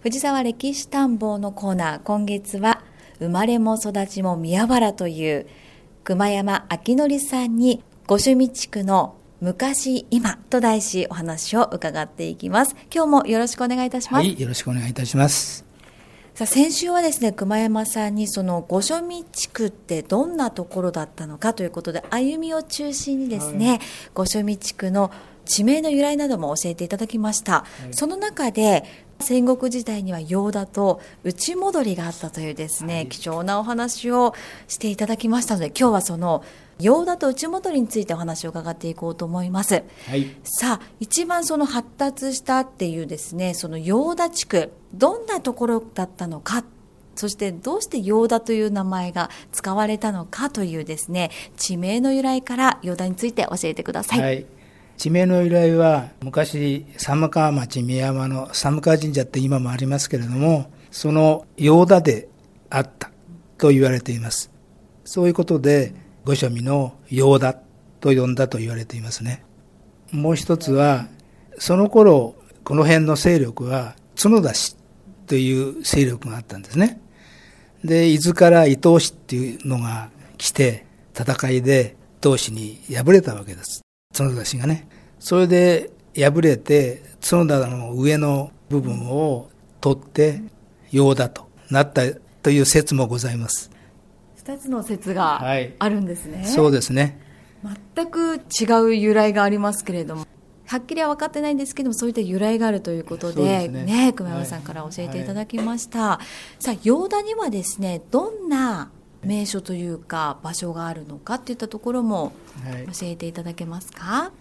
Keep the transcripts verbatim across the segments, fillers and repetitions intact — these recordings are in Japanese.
藤沢歴史探訪のコーナー、今月は生まれも育ちも宮原という熊山明則さんに五趣味地区の昔今と題しお話を伺っていきます。今日もよろしくお願いいたします。 はい、よろしくお願いいたします。 さあ、先週はですね、熊山さんにその五趣味地区ってどんなところだったのかということで、歩みを中心にですね、はい、五趣味地区の地名の由来なども教えていただきました、はい、その中で戦国時代には行田と内戻りがあったというですね、はい、貴重なお話をしていただきましたので、今日はその行田と内戻りについてお話を伺っていこうと思います、はい、さあ、一番その発達したっていうですね、その行田地区、どんなところだったのか、そしてどうして行田という名前が使われたのかというですね、地名の由来から行田について教えてください。 はい、地名の由来は昔寒川町宮山の寒川神社って今もありますけれども、その行田であったと言われています。そういうことで御所見の行田と呼んだと言われていますね。もう一つは、その頃この辺の勢力は角田氏という勢力があったんですね。で、伊豆から伊東氏っていうのが来て、戦いで伊東氏に敗れたわけです。角田氏がね。それで敗れて角田の上の部分を取って行田となったという説もございます。 二つの説があるんですね、はい、 そうですね。 全く違う由来がありますけれども、はっきりは分かってないんですけども、そういった由来があるということで、ねね、熊山さんから教えていただきました、はい、さあ、行田にはですね、どんな名所というか場所があるのかといったところも教えていただけますか。はい、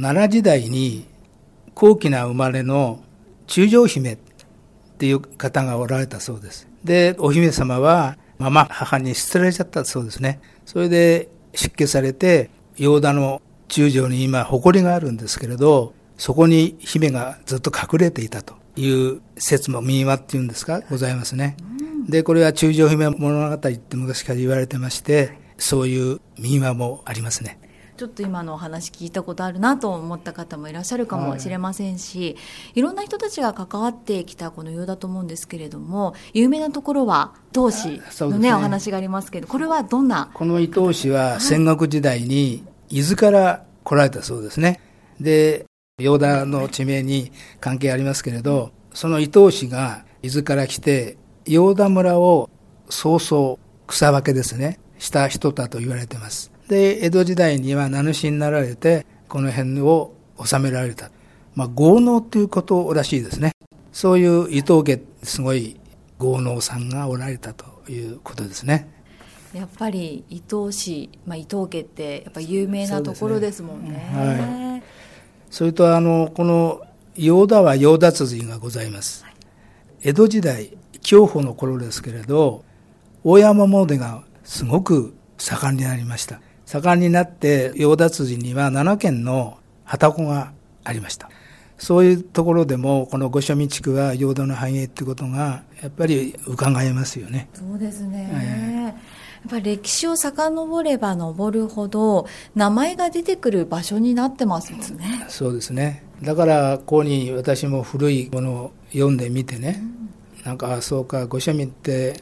奈良時代に高貴な生まれの中将姫っていう方がおられたそうです。で、お姫様はママ母に捨てられちゃったそうですね。それで出家されて、行田の中将に今祠があるんですけれど、そこに姫がずっと隠れていたという説も民話っていうんですか、ございますね。で、これは中将姫物語って昔から言われてまして、そういう民話もありますね。 ちょっと今のお話聞いたことあるなと思った方もいらっしゃるかもしれませんし、はい、いろんな人たちが関わってきたこの行田と思うんですけれども、有名なところは伊東市の、ねね、お話がありますけど、これはどんな？ この伊東市は戦国時代に伊豆から来られたそうですね。で、行田の地名に関係ありますけれど、その伊東市が伊豆から来て行田村を早々草分けですねした人だと言われています。で、江戸時代には名主になられてこの辺を治められた、まあ、豪農ということらしいですね。そういう伊東家、すごい豪農さんがおられたということですね。 やっぱり伊東市、まあ、伊東家ってやっぱ有名なところですもんね。 そうですね。はい、それとあのこの行田は行田綴がございます。はい、江戸時代享保の頃ですけれど、大山詣がすごく盛んになりました。盛んになって行田綴にはななけんの旅籠がありました。そういうところでもこの御所見地区は行田の繁栄ということがやっぱり伺えますよね。 そうですね、えー、やっぱり歴史を遡れば登るほど名前が出てくる場所になってますもんね。 そうですね。だからここに私も古いものを読んでみてね、うん、なんかそうか、御所見って、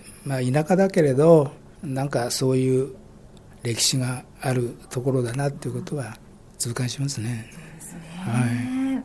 まあ、田舎だけれどなんかそういう歴史があるところだなということは痛感しますね。 そうですね、はい、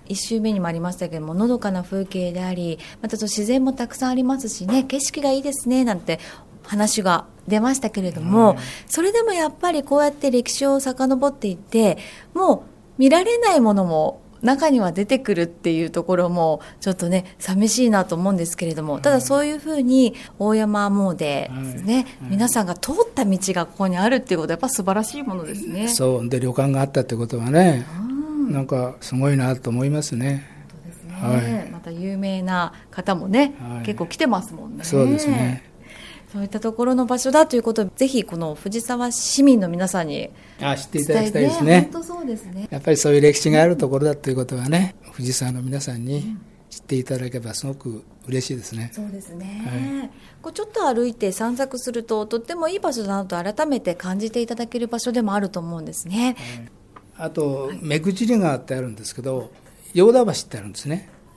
一周目にもありましたけども、のどかな風景であり、また自然もたくさんありますしね、景色がいいですねなんて話が出ましたけれども、うん、それでもやっぱりこうやって歴史を遡っていってもう見られないものも中には出てくるっていうところもちょっとね寂しいなと思うんですけれども、ただそういうふうに大山詣ですね、はいはい、皆さんが通った道がここにあるっていうことはやっぱ素晴らしいものですね。 そうで、旅館があったってことはね、うん、なんかすごいなと思いますね。 本当ですね、はい、また有名な方もね、はい、結構来てますもんね。 そうですね。 そういったところの場所だということをぜひこの藤沢市民の皆さんにあ知っていただきたいですね。 本当そうですね。やっぱりそういう歴史があるところだということはね、藤沢の皆さんに知っていただければすごく嬉しいですね。 そうですね、はい、こうちょっと歩いて散策するととってもいい場所だなと改めて感じていただける場所でもあると思うんですね。 はい、あと目口川ってあるんですけど、行田橋ってあるんですね。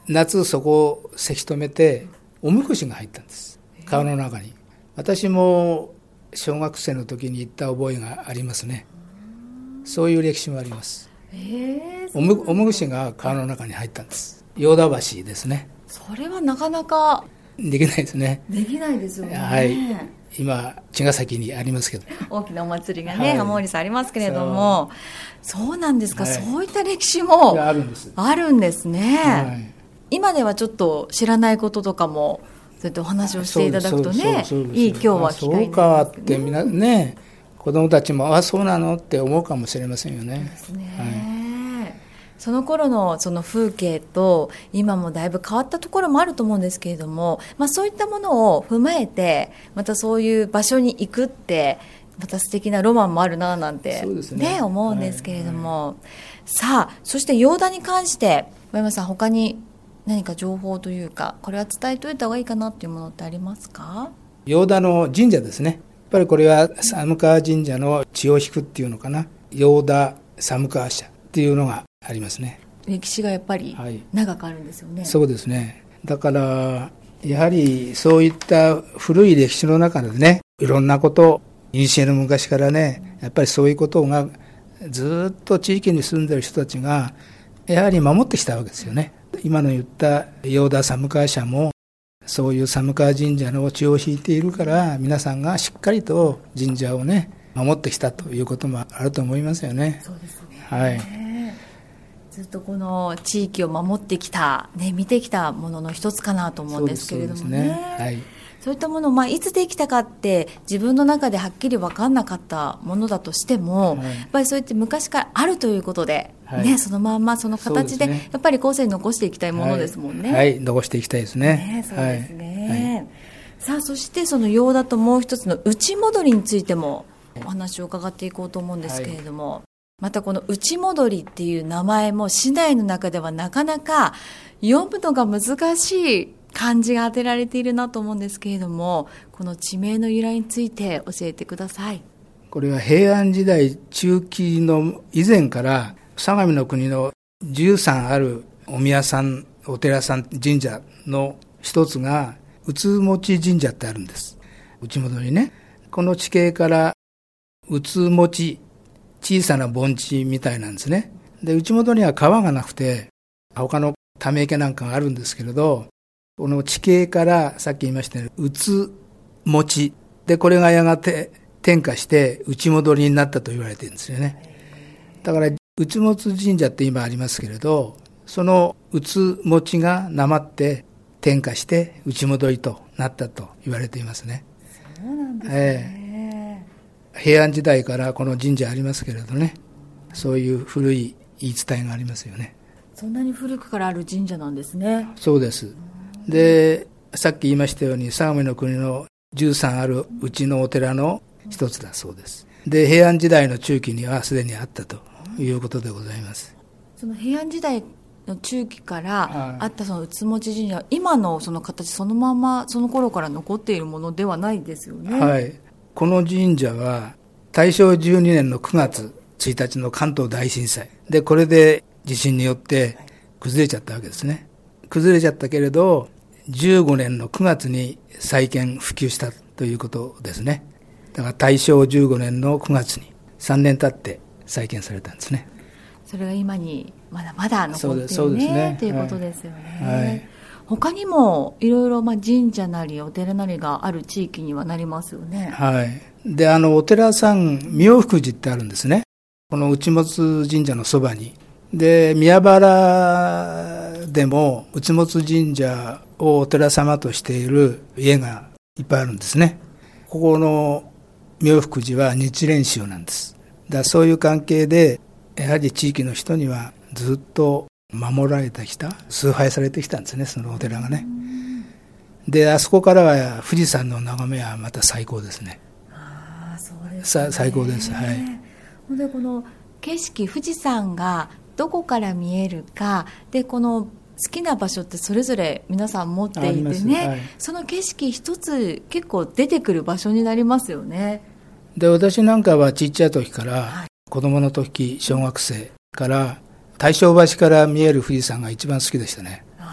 夏そこをせき止めておみこしが入ったんです、川の中に。私も小学生の時に行った覚えがありますね。そういう歴史もあります。 えー、 おむ、おむぐしが川の中に入ったんです。ヨーダ橋ですね。 それはなかなかできないですね。 できないですよね。 はい。今茅ヶ崎にありますけど、 大きなお祭りがね、 はい、 浜森さんありますけれども、そう、そうなんですか、はい、そういった歴史もあるんです。 あるんですね。 はい、 今ではちょっと知らないこととかもそうやってお話をしていただくとね、いい今日は機会になりますけどね。 そうかってみんなね、子供たちもあそうなのって思うかもしれませんよね。 そうですね。 はい、 その頃のその風景と今もだいぶ変わったところもあると思うんですけれども、まあ、そういったものを踏まえてまたそういう場所に行くってまた素敵なロマンもあるななんて、ねね、思うんですけれども、はいはい、さあそしてヨーダに関して小山さん他に何か情報というかこれは伝えておいた方がいいかなっていうものってありますか？ ヨーダの神社ですね。やっぱりこれは寒川神社の血を引くっていうのかな、ヨーダ寒川社っていうのがありますね。 歴史がやっぱり長くあるんですよね。 はい、そうですね。だからやはりそういった古い歴史の中でね、いろんなこと古の昔からね、やっぱりそういうことがずっと地域に住んでいる人たちがやはり守ってきたわけですよね。今の言ったヨーダ寒川社もそういう寒川神社の血を引いているから皆さんがしっかりと神社をね守ってきたということもあると思いますよね。 そうですね。 はい。 ずっとこの地域を守ってきた、ね、見てきたものの一つかなと思うんですけれども ね, そうですね、はい、そういったものを、まあ、いつできたかって自分の中ではっきり分かんなかったものだとしても、はい、やっぱりそうやって昔からあるということで、はいね、そのまんまその形でやっぱり後世に残していきたいものですもんね。 はい、はい、残していきたいですね。 ね、そうですね、はい、さあそしてそのヨーダともう一つの内戻りについてもお話を伺っていこうと思うんですけれども、はい、またこの内戻りっていう名前も市内の中ではなかなか読むのが難しい漢字が当てられているなと思うんですけれども、この地名の由来について教えてください。 これは平安時代中期の以前から相模の国のじゅうさんあるお宮さんお寺さん神社の一つが内持神社ってあるんです。内戻りね、この地形から内持小さな盆地みたいなんですね。で、内戻りには川がなくて他のため池なんかがあるんですけれど、この地形からさっき言いましたように内持で、これがやがて転化して内戻りになったと言われているんですよね。だから内持神社って今ありますけれど、その内持がなまって転化して内戻りとなったと言われていますね。 そうなんですね、 えー、平安時代からこの神社ありますけれどね、そういう古い言い伝えがありますよね。 そんなに古くからある神社なんですね。 そうです。で、さっき言いましたように相模の国のじゅうさんあるうちのお寺の一つだそうです。で、平安時代の中期にはすでにあったということでございます。 その平安時代の中期からあったその内持神社は今のその形そのままその頃から残っているものではないですよね。 はい。この神社は大正じゅうにねんのくがつついたちの関東大震災で、これで地震によって崩れちゃったわけですね。崩れちゃったけれどじゅうごねんのくがつに再建復旧したということですね。だから大正じゅうごねんのくがつにさんねん経って再建されたんですね。 それが今にまだまだ残ってる ね, ねということですよね、はいはい、他にもいろいろ神社なりお寺なりがある地域にはなりますよね。 はい。で、あのお寺さん妙福寺ってあるんですね。この内持神社のそばに。で、宮原でも内持神社をお寺様としている家がいっぱいあるんですね。ここの妙福寺は日蓮宗なんです。だからそういう関係でやはり地域の人にはずっと守られてきた、崇拝されてきたんですね、そのお寺がね。で、あそこからは富士山の眺めはまた最高ですね。 ああ、そうですね。 最高です。はい。 で、この景色、富士山がどこから見えるかで、この好きな場所ってそれぞれ皆さん持っていてね、はい、その景色一つ結構出てくる場所になりますよね。 で、私なんかはちっちゃい時から、はい、子供の時小学生から大正橋から見える富士山が一番好きでしたね。 あ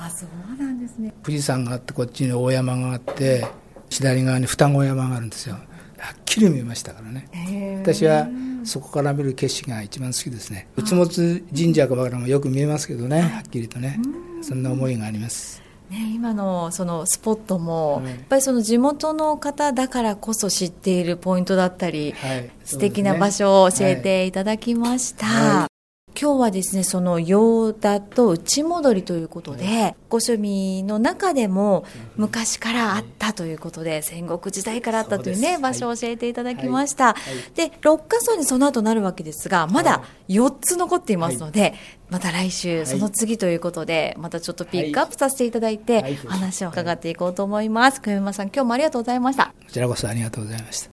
ああ、そうなんですね。 富士山があって、こっちに大山があって、左側に双子山があるんですよ。はっきり見えましたからね。私はそこから見る景色が一番好きですね。内本神社からもよく見えますけどね、はっきりとね。そんな思いがあります。 ね、今のそのスポットも、やっぱりその地元の方だからこそ知っているポイントだったり、はい、素敵な場所を教えていただきました。はいはい、今日はですね、その行田と内戻りということで、はい、御所見の中でも昔からあったということで、戦国時代からあったというね、場所を教えていただきました。はいはい、で、ろっか所にその後なるわけですが、まだよっつ残っていますので、はい、また来週、その次ということで、またちょっとピックアップさせていただいて、話を伺っていこうと思います。久山さん、今日もありがとうございました。 こちらこそありがとうございました。